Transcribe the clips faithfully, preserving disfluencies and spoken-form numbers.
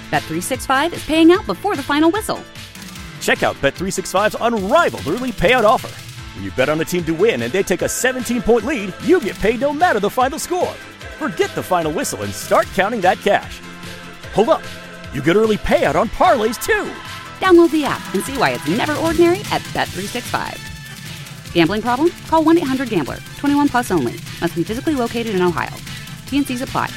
Bet three sixty-five is paying out before the final whistle. Check out Bet three sixty-five's unrivaled early payout offer. When you bet on a team to win and they take a seventeen-point lead, you get paid no matter the final score. Forget the final whistle and start counting that cash. Hold up. You get early payout on parlays, too. Download the app and see why it's never ordinary at Bet three sixty-five. Gambling problem? Call one eight hundred gambler. twenty-one plus only. Must be physically located in Ohio. T N Cs apply.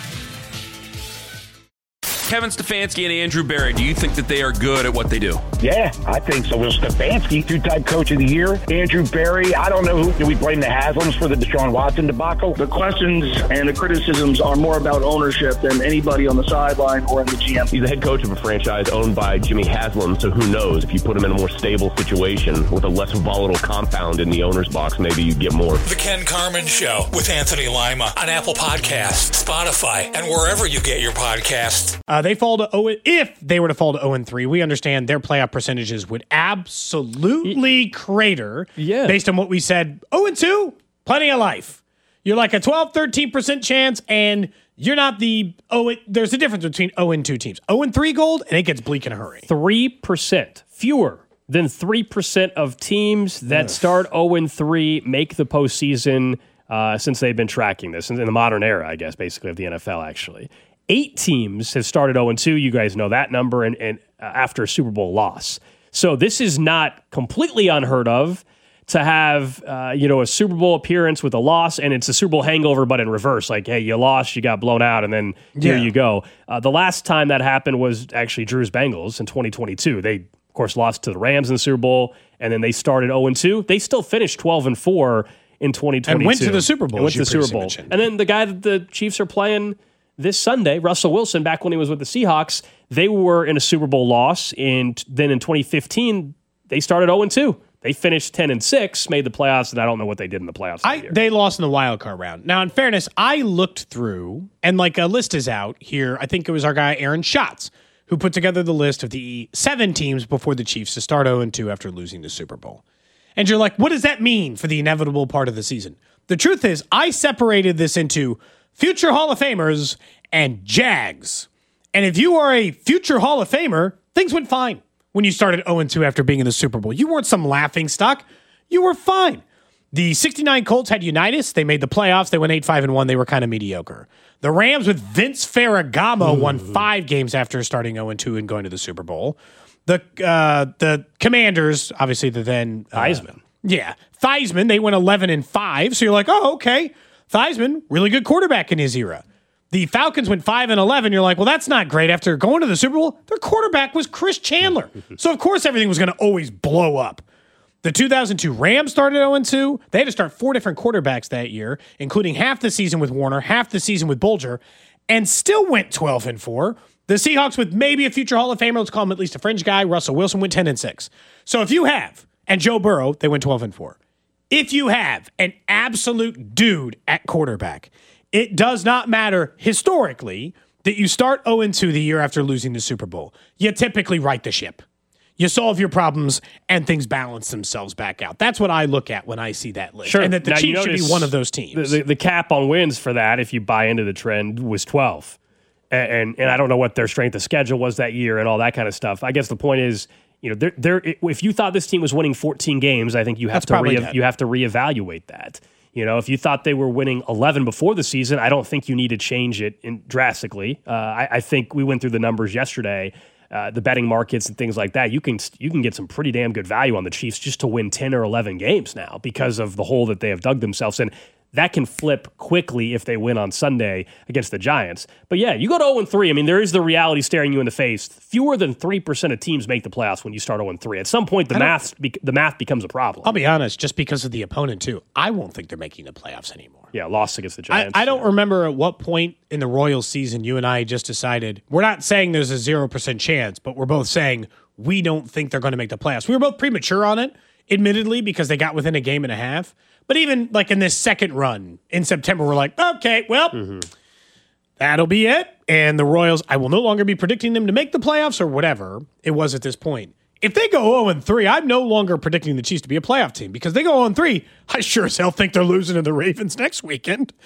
Kevin Stefanski and Andrew Berry, do you think that they are good at what they do? Yeah, I think so. Well, Stefanski, two-time coach of the year. Andrew Berry, I don't know who. Do we blame the Haslams for the Deshaun Watson debacle? The questions and the criticisms are more about ownership than anybody on the sideline or in the G M. He's the head coach of a franchise owned by Jimmy Haslam, so who knows? If you put him in a more stable situation with a less volatile compound in the owner's box, maybe you get more. The Ken Carman Show with Anthony Lima on Apple Podcasts, Spotify, and wherever you get your podcasts. Uh, they fall to oh, if they were to fall to oh and three, we understand their playoff percentages would absolutely crater. Yeah. Based on what we said, oh and two, plenty of life. You're like a twelve, thirteen percent chance, and you're not the oh. There's a difference between oh and two teams. oh and three gold, and it gets bleak in a hurry. three percent fewer than three percent of teams that Ugh. start oh and three make the postseason uh, since they've been tracking this in the modern era, I guess, basically of the N F L. Actually, eight teams have started oh and two. You guys know that number, and, and uh, after a Super Bowl loss. So this is not completely unheard of to have, uh, you know, a Super Bowl appearance with a loss, and it's a Super Bowl hangover, but in reverse. Like, hey, you lost, you got blown out, and then here Yeah. you go. Uh, the last time that happened was actually Drew's Bengals in twenty twenty-two. They, of course, lost to the Rams in the Super Bowl, and then they started oh and two. They still finished twelve and four in twenty twenty-two. And went to the Super Bowl, And went as to you the Super Bowl. previously mentioned. And then the guy that the Chiefs are playing this Sunday, Russell Wilson, back when he was with the Seahawks, they were in a Super Bowl loss. In, then in twenty fifteen, they started oh and two. They finished ten and six, made the playoffs, and I don't know what they did in the playoffs. I, they lost in the wild card round. Now, in fairness, I looked through, and like a list is out here. I think it was our guy Aaron Schatz who put together the list of the seven teams before the Chiefs to start oh and two after losing the Super Bowl. And you're like, what does that mean for the inevitable part of the season? The truth is, I separated this into future Hall of Famers and Jags. And if you are a future Hall of Famer, things went fine when you started oh and two after being in the Super Bowl. You weren't some laughing stock. You were fine. The sixty-nine Colts had Unitas. They made the playoffs. They went eight five and one. They were kind of mediocre. The Rams with Vince Ferragamo Ooh. won five games after starting oh and two and going to the Super Bowl. The uh, the Commanders, obviously the then uh, Theismann. Yeah. Theismann, they went eleven and five. So you're like, oh, okay. Theismann, really good quarterback in his era. The Falcons went five and eleven. You're like, well, that's not great. After going to the Super Bowl, their quarterback was Chris Chandler. So, of course, everything was going to always blow up. The two thousand two Rams started oh and two. They had to start four different quarterbacks that year, including half the season with Warner, half the season with Bolger, and still went twelve and four. The Seahawks with maybe a future Hall of Famer, let's call him at least a fringe guy, Russell Wilson, went ten and six. So if you have, and Joe Burrow, they went twelve and four. If you have an absolute dude at quarterback, it does not matter historically that you start oh and two the year after losing the Super Bowl. You typically right the ship. You solve your problems, and things balance themselves back out. That's what I look at when I see that list. Sure. And that the Now, Chiefs should be one of those teams. The, the, the cap on wins for that, if you buy into the trend, was twelve. And, and and I don't know what their strength of schedule was that year and all that kind of stuff. I guess the point is, you know, they're, they're, if you thought this team was winning fourteen games, I think you have That's to re- dead. you have to reevaluate that. You know, if you thought they were winning eleven before the season, I don't think you need to change it in, drastically. Uh, I, I think we went through the numbers yesterday, uh, the betting markets and things like that. You can you can get some pretty damn good value on the Chiefs just to win ten or eleven games now because of the hole that they have dug themselves in. That can flip quickly if they win on Sunday against the Giants. But yeah, you go to oh and three. I mean, there is the reality staring you in the face. Fewer than three percent of teams make the playoffs when you start oh and three. At some point, the math the math becomes a problem. I'll be honest, just because of the opponent, too. I won't think they're making the playoffs anymore. Yeah, lost against the Giants. I, I don't yeah. remember at what point in the Royals season you and I just decided, we're not saying there's a zero percent chance, but we're both saying we don't think they're going to make the playoffs. We were both premature on it, admittedly, because they got within a game and a half. But even like in this second run in September, we're like, okay, well, mm-hmm. that'll be it. And the Royals, I will no longer be predicting them to make the playoffs or whatever it was at this point. If they go oh and three, I'm no longer predicting the Chiefs to be a playoff team because they go oh and three, I sure as hell think they're losing to the Ravens next weekend.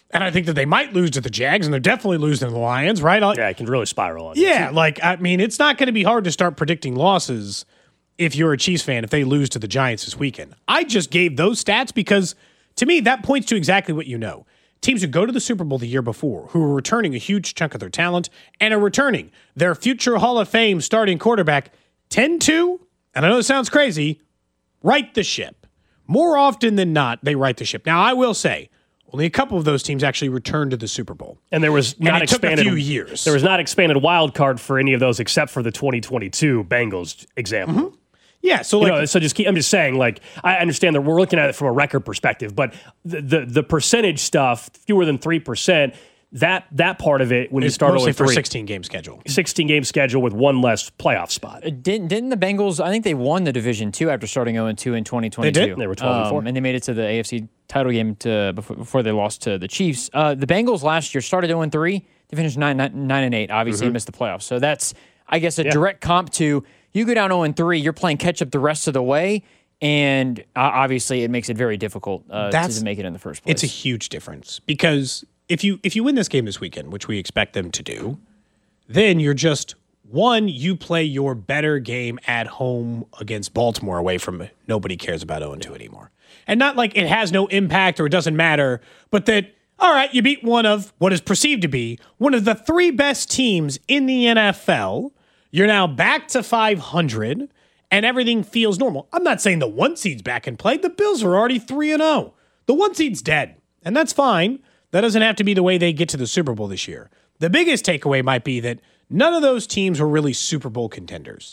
And I think that they might lose to the Jags, and they're definitely losing to the Lions, right? I'll, Yeah, it can really spiral on. yeah, like, I mean, it's not going to be hard to start predicting losses if you're a Chiefs fan if they lose to the Giants this weekend. I just gave those stats because, to me, that points to exactly what you know. Teams who go to the Super Bowl the year before, who are returning a huge chunk of their talent and are returning their future Hall of Fame starting quarterback, tend to, and I know it sounds crazy, right the ship. More often than not, they right the ship. Now, I will say, only a couple of those teams actually returned to the Super Bowl. And there was And not it took a expanded few years. There was not expanded wild card for any of those except for the twenty twenty-two Bengals example. Mm-hmm. Yeah, so You like, know, so just keep, I'm just saying, like, I understand that we're looking at it from a record perspective, but the the, the percentage stuff, fewer than three percent, that that part of it, when you it's start mostly with for three, sixteen game schedule. sixteen game schedule with one less playoff spot. Didn't didn't the Bengals? I think they won the division too after starting zero and two in twenty twenty-two. They did? They were twelve and four. Um, and they made it to the A F C title game to before, before they lost to the Chiefs. Uh, the Bengals last year started zero and three. They finished nine, nine, nine and eight. Obviously, Mm-hmm. missed the playoffs. So that's, I guess, a Yeah. direct comp to you go down zero and three. You're playing catch up the rest of the way, and uh, obviously, it makes it very difficult uh, That's- to make it in the first place. It's a huge difference because if you if you win this game this weekend, which we expect them to do, then you're just one, you play your better game at home against Baltimore away from nobody cares about oh and two anymore. And not like it has no impact or it doesn't matter, but that, all right, you beat one of what is perceived to be one of the three best teams in the N F L. You're now back to five hundred and everything feels normal. I'm not saying the one seed's back in play. The Bills are already three and oh. The one seed's dead, and that's fine. That doesn't have to be the way they get to the Super Bowl this year. The biggest takeaway might be that none of those teams were really Super Bowl contenders.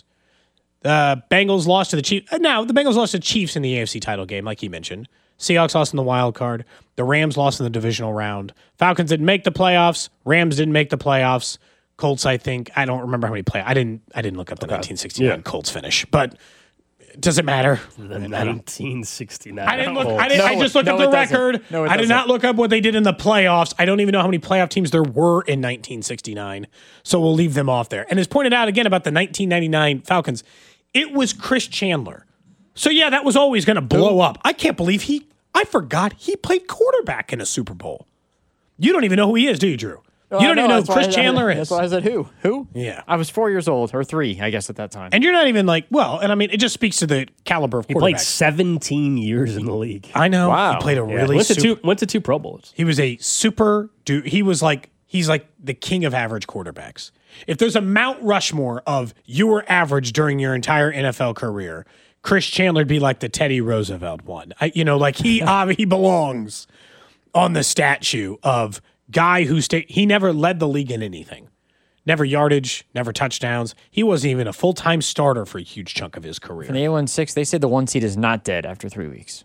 The Bengals lost to the Chiefs. Now, the Bengals lost to Chiefs in the A F C title game, like you mentioned. Seahawks lost in the wild card. The Rams lost in the divisional round. Falcons didn't make the playoffs. Rams didn't make the playoffs. Colts, I think, I don't remember how many play. I didn't. I didn't look up the nineteen sixty-nine Yeah. Colts finish, but does it matter? The nineteen sixty-nine. I didn't look. Oh. I, didn't, I No, just looked no, up the it doesn't. record. No, it I did doesn't. not look up what they did in the playoffs. I don't even know how many playoff teams there were in nineteen sixty-nine. So we'll leave them off there. And as pointed out again about the nineteen ninety-nine Falcons, it was Chris Chandler. So yeah, that was always going to blow up. I can't believe he. I forgot he played quarterback in a Super Bowl. You don't even know who he is, do you, Drew? Well, you don't I even know that's who why Chris I- Chandler is. That's why I said who? Who? Yeah. I was four years old, or three, I guess, at that time. And you're not even like, well, and I mean, it just speaks to the caliber of He quarterback. played seventeen years in the league. I know. Wow. He played a Yeah, really went to super, two went to two Pro Bowls. He was a super dude. He was like, he's like the king of average quarterbacks. If there's a Mount Rushmore of you were average during your entire N F L career, Chris Chandler would be like the Teddy Roosevelt one. I, you know, like he uh, he belongs on the statue of guy who stayed. He never led the league in anything. Never yardage, never touchdowns. He wasn't even a full-time starter for a huge chunk of his career. In the A one six, they said the one seed is not dead after three weeks.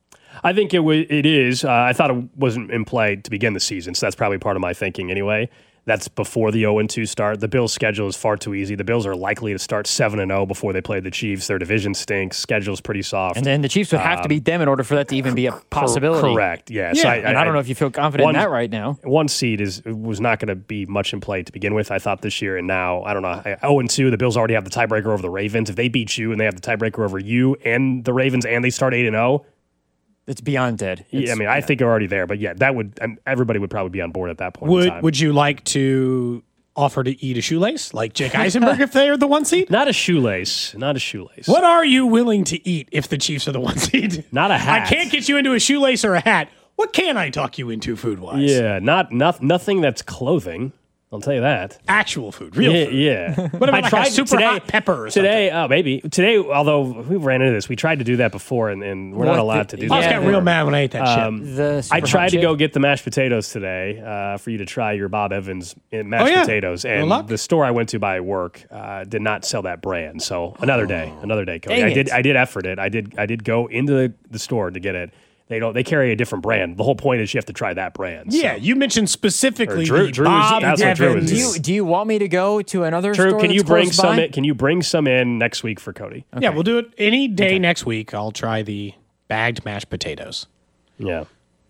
I think it w- it is. Uh, I thought it wasn't in play to begin the season, so that's probably part of my thinking anyway. That's before the oh and two start. The Bills' schedule is far too easy. The Bills are likely to start seven and oh before they play the Chiefs. Their division stinks. Schedule's pretty soft. And then the Chiefs would have to beat them in order for that to even be a possibility. Correct. Yeah. Yeah, So And I, don't know if you feel confident one- in that right now. One seed is was not going to be much in play to begin with, I thought, this year. And now, I don't know, oh and two, the Bills already have the tiebreaker over the Ravens. If they beat you and they have the tiebreaker over you and the Ravens and they start eight and oh, It's beyond dead. yeah, I It's- mean, I think they're already there. But yeah, that would, um, everybody would probably be on board at that point in Would time. Would you like to offer to eat a shoelace like Jake Eisenberg if they are the one seed? Not a shoelace. Not a shoelace. What are you willing to eat if the Chiefs are the one seed? Not a hat. I can't get you into a shoelace or a hat. What can I talk you into food wise? Yeah, not, not nothing that's clothing. I'll tell you that. Actual food, real yeah, food. yeah. What about like a super today, hot pepper or today, oh, maybe. Today, although we ran into this, we tried to do that before, and, and we're not What allowed the- to do I was that. getting real mad when I ate that Um, shit. The I super tried hot to chip. go get the mashed potatoes today uh, for you to try your Bob Evans uh, mashed Oh, yeah. potatoes, Good and luck. the store I went to by work uh, did not sell that brand. So another day, another day, Cody. Dang I did, it. I did effort it. I did, I did go into the, the store to get it. They don't. They carry a different brand. The whole point is you have to try that brand. Yeah, so. you mentioned specifically Or Drew- the Drew is- Bob that's what Drew Evans. Do you, do you want me to go to another Drew, store can you that's bring close some? by? In, can you bring some in next week for Cody? Yeah, we'll do it any day next week. I'll try the bagged mashed potatoes. Yeah.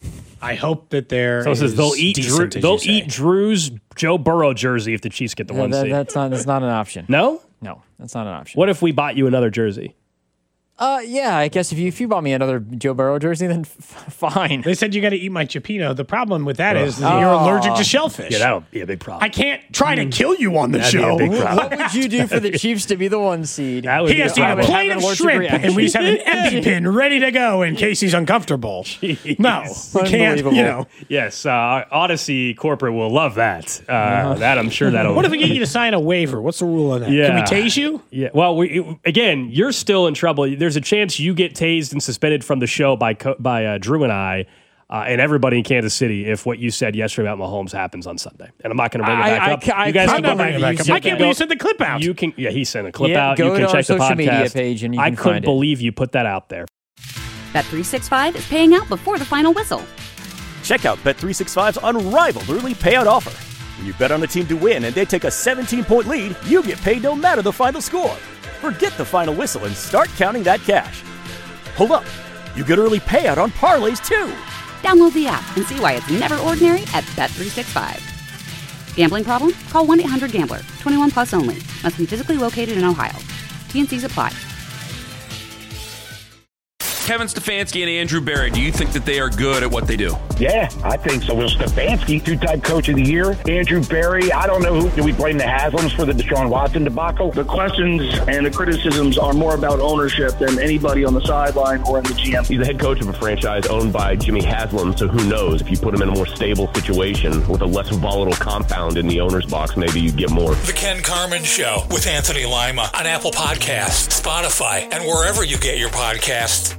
I hope that they're So it says they'll eat Drew, decent, as they'll you say. eat Drew's Joe Burrow jersey if the Chiefs get the Yeah, one that- seed. that's not that's not an option. No? No, that's not an option. What if we bought you another jersey? Uh, yeah, I guess if you if you bought me another Joe Burrow jersey, then f- fine. They said you got to eat my Cioppino. The problem with that is Oh. that you're allergic to shellfish. Yeah, that'll be a big problem. I can't try to kill you on the That'd be show. a big problem. What would you do for the Chiefs to be the one seed? That would He be has to eat problem. a plate Have of an allergic shrimp, reaction. and we just have an EpiPen ready to go in case he's uncomfortable. No, we can't. You Unbelievable. know. Yes, uh, Odyssey corporate will love that. Uh, That I'm sure that'll. What if we get you to sign a waiver? What's the rule on that? Yeah. Can we tase you? Yeah. Well, we, again, you're still in trouble. There's a chance you get tased and suspended from the show by co- by uh, Drew and I uh, and everybody in Kansas City if what you said yesterday about Mahomes happens on Sunday. And I'm not going to bring it I- back I up. ca- I you guys can't can go bring it back. back up. You I can't can believe you go- sent the clip out. You can. Yeah, he sent a clip Yeah, out. go You can to our check the social media podcast page and you I can couldn't find it. believe you put that out there. Bet three sixty-five is paying out before the final whistle. Check out Bet three sixty-five's unrivaled early payout offer. When you bet on a team to win and they take a seventeen-point lead, you get paid no matter the final score. Forget the final whistle and start counting that cash. Hold up. You get early payout on parlays, too. Download the app and see why it's never ordinary at Bet three sixty-five. Gambling problem? Call one eight hundred gambler. twenty-one plus only. Must be physically located in Ohio. T N Cs apply. Kevin Stefanski and Andrew Berry, do you think that they are good at what they do? Yeah, I think so. Will Stefanski, two-time coach of the year. Andrew Berry, I don't know who. Do we blame the Haslams for the Deshaun Watson debacle? The questions and the criticisms are more about ownership than anybody on the sideline or in the G M. He's the head coach of a franchise owned by Jimmy Haslam, so who knows? If you put him in a more stable situation with a less volatile compound in the owner's box, maybe you get more. The Ken Carman Show with Anthony Lima on Apple Podcasts, Spotify, and wherever you get your podcasts.